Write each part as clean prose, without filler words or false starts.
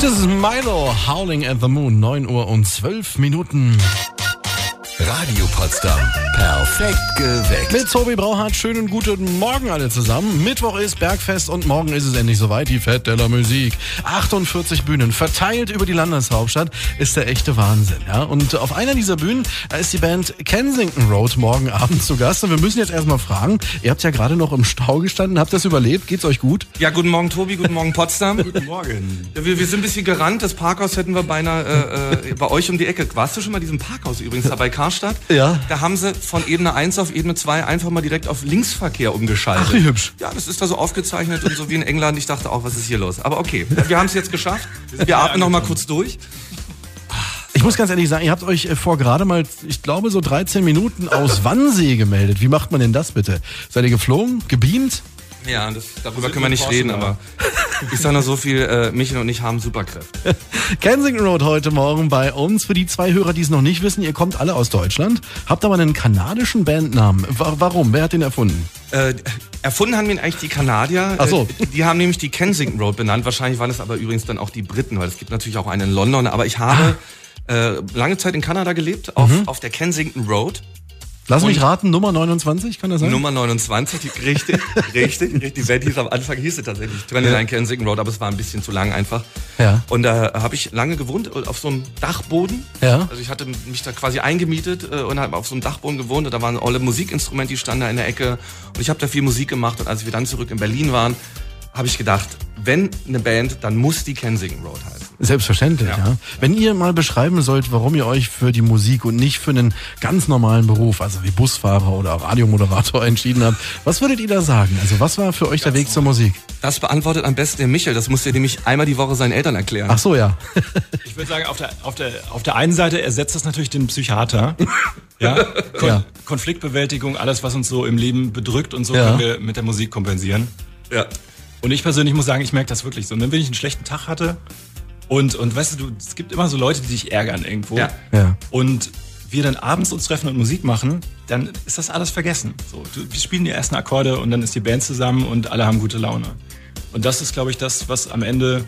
Das ist Milo, Howling at the Moon, 9 Uhr und 12 Minuten. Radio Potsdam. Perfekt geweckt. Mit Tobi Brauhardt, schönen guten Morgen alle zusammen. Mittwoch ist Bergfest und morgen ist es endlich soweit, die Fête de la Musique. 48 Bühnen, verteilt über die Landeshauptstadt, ist der echte Wahnsinn. Ja? Und auf einer dieser Bühnen ist die Band Kensington Road morgen Abend zu Gast. Und wir müssen jetzt erstmal fragen, ihr habt ja gerade noch im Stau gestanden, habt das überlebt, geht's euch gut? Ja, guten Morgen Tobi, guten Morgen Potsdam. Guten Morgen. Ja, wir sind ein bisschen gerannt, das Parkhaus hätten wir beinahe bei euch um die Ecke. Warst du schon mal in diesem Parkhaus übrigens da bei Karstadt? Ja. Da haben sie von Ebene 1 auf Ebene 2 einfach mal direkt auf Linksverkehr umgeschaltet. Ach, wie hübsch. Ja, das ist da so aufgezeichnet und so wie in England. Ich dachte auch, was ist hier los? Aber okay, wir haben es jetzt geschafft. Wir atmen noch mal kurz durch. Ich muss ganz ehrlich sagen, ihr habt euch vor gerade mal, ich glaube, so 13 Minuten aus Wannsee gemeldet. Wie macht man denn das bitte? Seid ihr geflogen, gebeamt? Ja, darüber können wir nicht reden, aber ich sage nur so viel, Michael und ich haben Superkräfte. Kensington Road heute Morgen bei uns. Für die zwei Hörer, die es noch nicht wissen, ihr kommt alle aus Deutschland, habt aber einen kanadischen Bandnamen. Warum? Wer hat den erfunden? Erfunden haben ihn eigentlich die Kanadier. Ach so. Die haben nämlich die Kensington Road benannt. Wahrscheinlich waren es aber übrigens dann auch die Briten, weil es gibt natürlich auch einen in London. Aber ich habe lange Zeit in Kanada gelebt, auf der Kensington Road. Lass mich raten, Nummer 29, kann das sein? Nummer 29, richtig. Die Band hieß am Anfang, hieß sie tatsächlich 29 Kensington Road, aber es war ein bisschen zu lang einfach. Ja. Und da habe ich lange gewohnt, auf so einem Dachboden. Ja. Also ich hatte mich da quasi eingemietet und habe auf so einem Dachboden gewohnt. Und da waren alle Musikinstrumente, die standen da in der Ecke. Und ich habe da viel Musik gemacht. Und als wir dann zurück in Berlin waren, habe ich gedacht, wenn eine Band, dann muss die Kensington Road heißen. Selbstverständlich, ja. Wenn ihr mal beschreiben sollt, warum ihr euch für die Musik und nicht für einen ganz normalen Beruf, also wie Busfahrer oder Radiomoderator entschieden habt, was würdet ihr da sagen? Also was war für euch der Weg zur Musik? Das beantwortet am besten der Michael. Das musste er nämlich einmal die Woche seinen Eltern erklären. Ach so, ja. Ich würde sagen, auf der einen Seite ersetzt das natürlich den Psychiater. Ja? Konfliktbewältigung, alles, was uns so im Leben bedrückt und so, können wir mit der Musik kompensieren. Ja. Und ich persönlich muss sagen, ich merke das wirklich so. Wenn ich einen schlechten Tag hatte und weißt du, es gibt immer so Leute, die dich ärgern irgendwo. Ja. Und wir dann abends uns treffen und Musik machen, dann ist das alles vergessen. So, wir spielen die ersten Akkorde und dann ist die Band zusammen und alle haben gute Laune. Und das ist, glaube ich, das, was am Ende,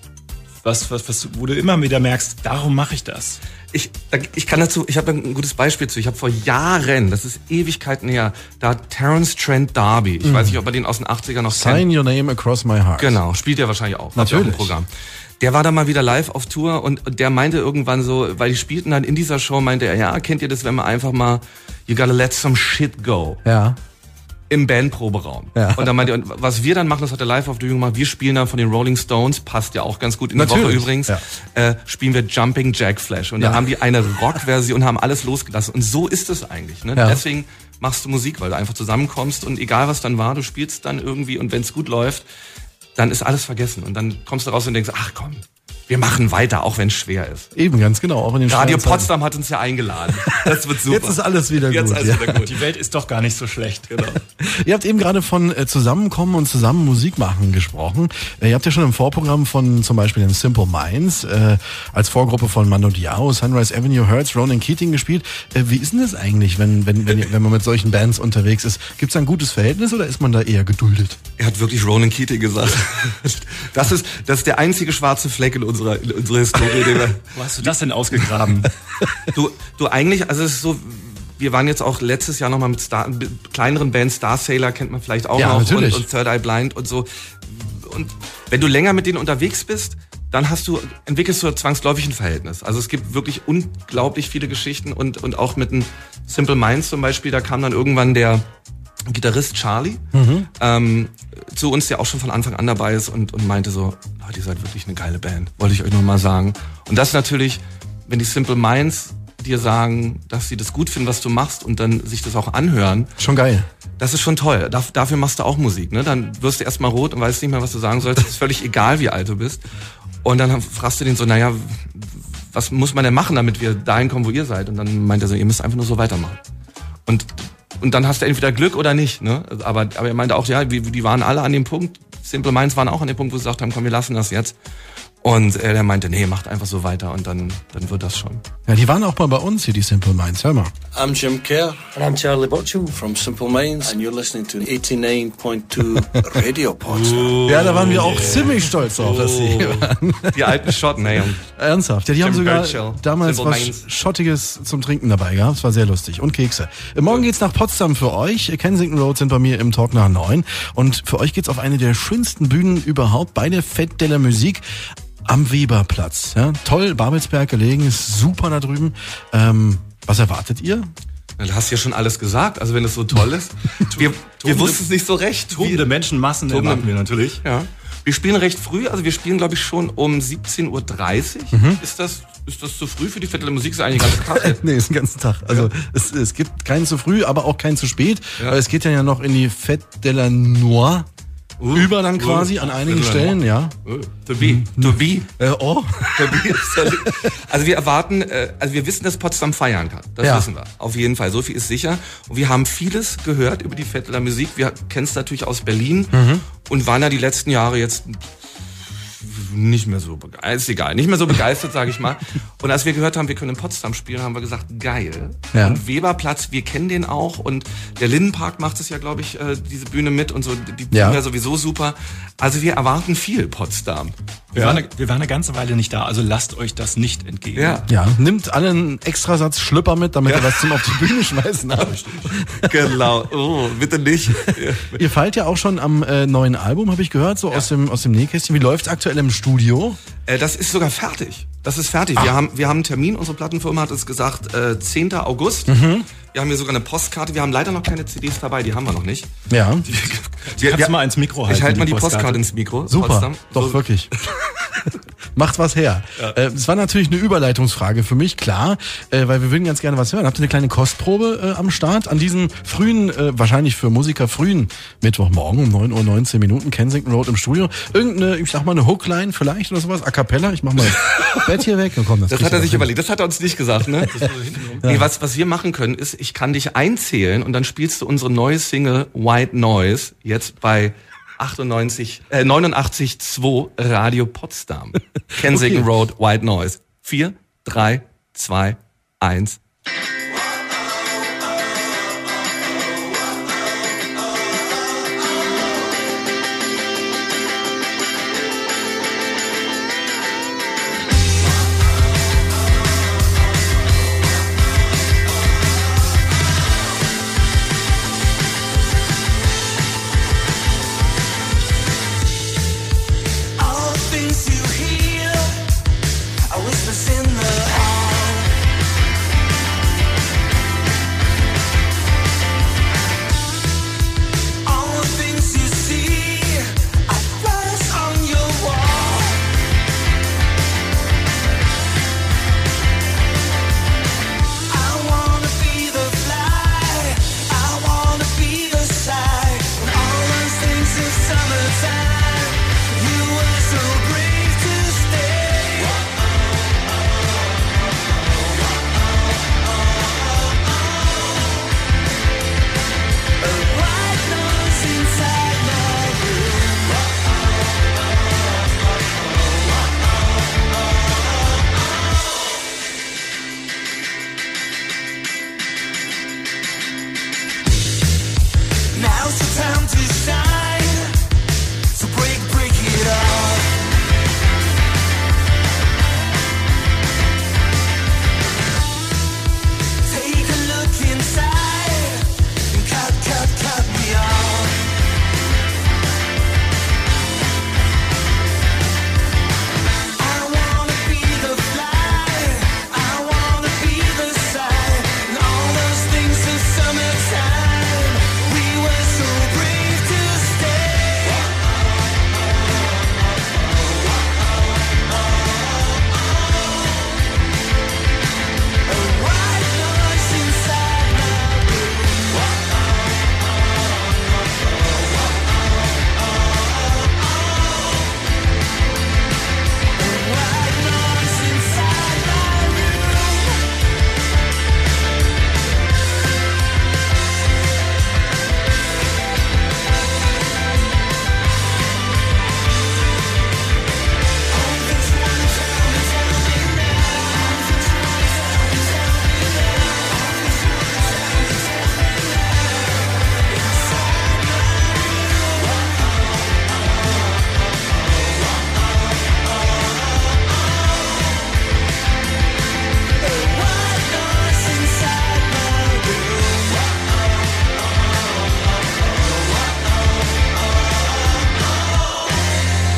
wo du immer wieder merkst, darum mache ich das. Ich habe ein gutes Beispiel zu. Ich habe vor Jahren, das ist Ewigkeiten her, da hat Terence Trent D'Arby, ich weiß nicht, ob er den aus den 80ern noch kennt. Sign Your Name Across My Heart. Genau, spielt er wahrscheinlich auch. Natürlich. Hat auch ein Programm. Der war da mal wieder live auf Tour und der meinte irgendwann so, weil die spielten dann in dieser Show, meinte er, ja, kennt ihr das, wenn man einfach mal, you gotta let some shit go. Ja. Im Bandproberaum. Ja. Und dann meinte er, und was wir dann machen, das hat er live auf der Jugend gemacht, wir spielen dann von den Rolling Stones, passt ja auch ganz gut in die Woche übrigens, spielen wir Jumping Jack Flash. Und dann haben die eine Rockversion und haben alles losgelassen. Und so ist es eigentlich. Ne? Ja. Deswegen machst du Musik, weil du einfach zusammenkommst und egal was dann war, du spielst dann irgendwie und wenn es gut läuft, dann ist alles vergessen. Und dann kommst du raus und denkst, ach komm, wir machen weiter, auch wenn es schwer ist. Eben, ganz genau. Auch in den Radio Potsdam hat uns ja eingeladen. Das wird super. Jetzt ist alles wieder gut. Wieder gut. Die Welt ist doch gar nicht so schlecht. Genau. Ihr habt eben gerade von Zusammenkommen und zusammen Musik machen gesprochen. Ihr habt ja schon im Vorprogramm von zum Beispiel den Simple Minds als Vorgruppe von Mando Diao, Sunrise Avenue, Hertz, Ronan Keating gespielt. Wie ist denn das eigentlich, wenn man mit solchen Bands unterwegs ist? Gibt es ein gutes Verhältnis oder ist man da eher geduldet? Er hat wirklich Ronan Keating gesagt. Das ist der einzige schwarze Fleck in unserer Historie. Wo hast du das denn ausgegraben? Du eigentlich, also es ist so, wir waren jetzt auch letztes Jahr nochmal mit kleineren Bands, Star Sailor kennt man vielleicht auch noch und Third Eye Blind und so. Und wenn du länger mit denen unterwegs bist, dann entwickelst du zwangsläufig ein Verhältnis. Also es gibt wirklich unglaublich viele Geschichten und auch mit den Simple Minds zum Beispiel, da kam dann irgendwann der Gitarrist Charlie zu uns, der auch schon von Anfang an dabei ist und meinte so, Leute, ihr seid wirklich eine geile Band, wollte ich euch nur mal sagen. Und das natürlich, wenn die Simple Minds dir sagen, dass sie das gut finden, was du machst und dann sich das auch anhören. Schon geil. Das ist schon toll. Dafür machst du auch Musik. Ne? Dann wirst du erstmal rot und weißt nicht mehr, was du sagen sollst. Es ist völlig egal, wie alt du bist. Und dann fragst du den so, naja, was muss man denn machen, damit wir dahin kommen, wo ihr seid? Und dann meint er so, ihr müsst einfach nur so weitermachen. Und dann hast du entweder Glück oder nicht. Ne? Aber er meinte auch, ja, die waren alle an dem Punkt, Simple Minds waren auch an dem Punkt, wo sie gesagt haben, komm, wir lassen das jetzt. Und der meinte, nee, macht einfach so weiter und dann wird das schon. Ja, die waren auch mal bei uns hier, die Simple Minds. Hör mal. I'm Jim Kerr. And I'm Charlie Bocciu from Simple Minds. And you're listening to 89.2 Radio Potsdam. Ja, da waren wir auch ziemlich stolz drauf, dass sie hier waren. Die alten Schotten, ey. Ernsthaft. Ja, die Jim haben sogar Birchill, damals Simple was Minds. Schottiges zum Trinken dabei gehabt. Es war sehr lustig. Und Kekse. Morgen geht's nach Potsdam für euch. Kensington Road sind bei mir im Talk nach 9. Und für euch geht's auf eine der schönsten Bühnen überhaupt bei der Fête de la Musique. Am Weberplatz. Ja, toll, Babelsberg gelegen, ist super da drüben. Was erwartet ihr? Du hast ja schon alles gesagt, also wenn es so toll ist. Wir wussten es nicht so recht. Tobende Menschenmassen erwarten wir natürlich. Ja. Wir spielen recht früh, also wir spielen glaube ich schon um 17.30 Uhr. Ist das zu früh für die Fête de la Musique? Ist eigentlich den ganzen Tag? Nee, ist den ganzen Tag. Also es gibt keinen zu früh, aber auch keinen zu spät. Ja. Es geht ja noch in die Fête de la Noix. Über dann quasi an einigen Stellen, ja. To be. Also wir erwarten, wir wissen, dass Potsdam feiern kann. Das wissen wir. Auf jeden Fall. So viel ist sicher. Und wir haben vieles gehört über die Fête de la Musique. Wir kennen es natürlich aus Berlin und waren ja die letzten Jahre jetzt nicht mehr so begeistert, sage ich mal. Und als wir gehört haben, wir können in Potsdam spielen, haben wir gesagt, geil. Ja. Und Weberplatz, wir kennen den auch und der Lindenpark macht es ja, glaube ich, diese Bühne mit und so, die sind ja sowieso super. Also wir erwarten viel, Potsdam. Wir waren eine ganze Weile nicht da, also lasst euch das nicht entgehen. Ja, nimmt alle einen Extrasatz Schlüpper mit, damit ihr was zum auf die Bühne schmeißen habt. Genau, oh, bitte nicht. Ihr feilt ja auch schon am neuen Album, habe ich gehört, so aus dem Nähkästchen. Wie läuft's aktuell im Studio? Das ist sogar fertig. Das ist fertig. Wir haben einen Termin, unsere Plattenfirma hat es gesagt, 10. August. Wir haben hier sogar eine Postkarte. Wir haben leider noch keine CDs dabei, die haben wir noch nicht. Ja. Kannst du mal ins Mikro halten? Ich halte mal die Postkarte ins Mikro. Super, Potsdam. doch wirklich. Macht was her. Es war natürlich eine Überleitungsfrage für mich, klar, weil wir würden ganz gerne was hören. Habt ihr eine kleine Kostprobe am Start an diesem frühen, wahrscheinlich für Musiker frühen Mittwochmorgen um 9:19 Uhr Kensington Road im Studio? Irgendeine, ich sag mal eine Hookline vielleicht oder sowas, A Cappella? Ich mach mal das Bett hier weg. Komm, das hat er sich überlegt, das hat er uns nicht gesagt, ne? Nee, was wir machen können ist, ich kann dich einzählen und dann spielst du unsere neue Single White Noise jetzt bei 89.2 Radio Potsdam. Kensington Road, White Noise. 4, 3, 2, 1. In the air.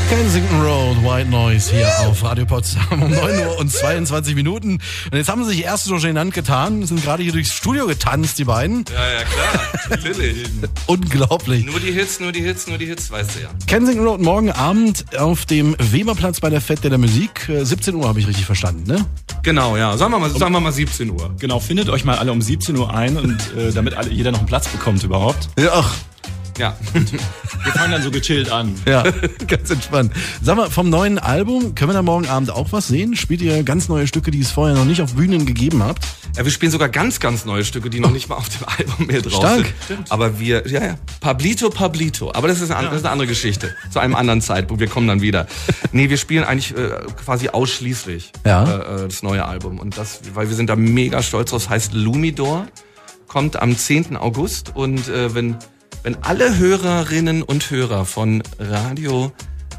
Kensington Road, White Noise hier auf Radio Potsdam um 9:22 Uhr. Und jetzt haben sie sich erst so genannt getan, sind gerade hier durchs Studio getanzt, die beiden. Ja, klar, natürlich. Unglaublich. Nur die Hits, weißt du ja. Kensington Road morgen Abend auf dem Weberplatz bei der Fête der Musik. 17 Uhr habe ich richtig verstanden, ne? Genau, ja. Sagen wir mal 17 Uhr. Genau, findet euch mal alle um 17 Uhr ein und damit jeder noch einen Platz bekommt überhaupt. Ja, ach. Ja. Wir fangen dann so gechillt an. Ja, ganz entspannt. Sag mal, vom neuen Album, können wir da morgen Abend auch was sehen? Spielt ihr ganz neue Stücke, die es vorher noch nicht auf Bühnen gegeben habt? Ja, wir spielen sogar ganz, ganz neue Stücke, die noch nicht mal auf dem Album mehr drauf Stark. sind. Aber Pablito. Aber das ist eine andere Geschichte. Zu einem anderen Zeitpunkt. Wir kommen dann wieder. Nee, wir spielen eigentlich quasi ausschließlich das neue Album. Und das, weil wir sind da mega stolz drauf. Das heißt Lumidor, kommt am 10. August. Und wenn alle Hörerinnen und Hörer von Radio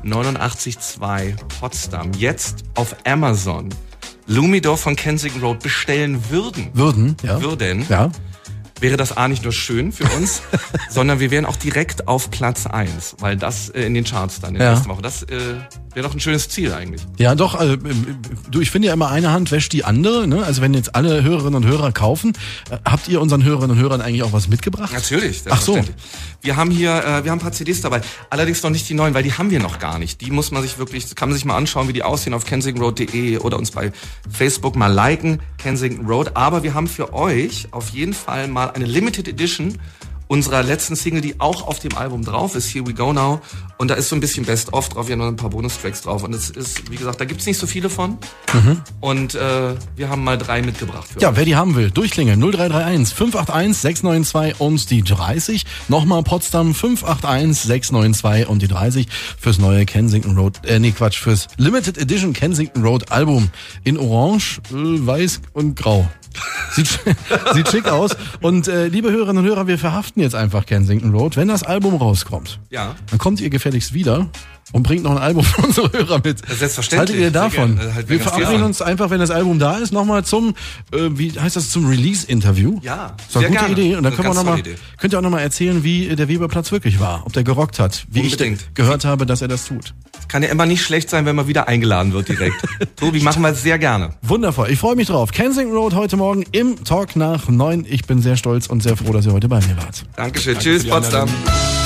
89.2 Potsdam jetzt auf Amazon Lumidor von Kensington Road bestellen würden, wäre das A nicht nur schön für uns, sondern wir wären auch direkt auf Platz 1, weil das in den Charts dann in der nächsten Woche, das wäre doch ein schönes Ziel eigentlich. Ja, doch, ich finde ja immer, eine Hand wäscht die andere, ne? Also wenn jetzt alle Hörerinnen und Hörer kaufen, habt ihr unseren Hörerinnen und Hörern eigentlich auch was mitgebracht? Natürlich, selbstverständlich. Ach so. Wir haben ein paar CDs dabei, allerdings noch nicht die neuen, weil die haben wir noch gar nicht. Die kann man sich mal anschauen, wie die aussehen auf kensingtonroad.de oder uns bei Facebook mal liken, Kensington Road. Aber wir haben für euch auf jeden Fall mal eine Limited Edition unserer letzten Single, die auch auf dem Album drauf ist, Here We Go Now. Und da ist so ein bisschen Best-of drauf, wir haben noch ein paar Bonustracks drauf. Und es ist, wie gesagt, da gibt's nicht so viele von. Und wir haben mal 3 mitgebracht für euch. Wer die haben will, durchklingeln. 0331 581 692 und die 30. Nochmal Potsdam 581 692 und die 30 fürs neue Kensington Road, fürs Limited Edition Kensington Road Album in Orange, Weiß und Grau. Sieht schick aus. Und liebe Hörerinnen und Hörer, wir verhaften jetzt einfach Kensington Road. Wenn das Album rauskommt, dann kommt ihr gefälligst wieder und bringt noch ein Album für unsere Hörer mit. Selbstverständlich. Haltet ihr davon? Wir verabreden uns einfach, wenn das Album da ist, nochmal zum Release-Interview. Ja, das ist eine gute Idee. Und dann könnt ihr auch nochmal erzählen, wie der Weberplatz wirklich war. Ob der gerockt hat. Wie unbedingt. Ich gehört habe, dass er das tut. Kann ja immer nicht schlecht sein, wenn man wieder eingeladen wird direkt. Tobi, machen wir sehr gerne. Wundervoll. Ich freue mich drauf. Kensington Road heute Morgen im Talk nach 9. Ich bin sehr stolz und sehr froh, dass ihr heute bei mir wart. Dankeschön. Tschüss, Potsdam.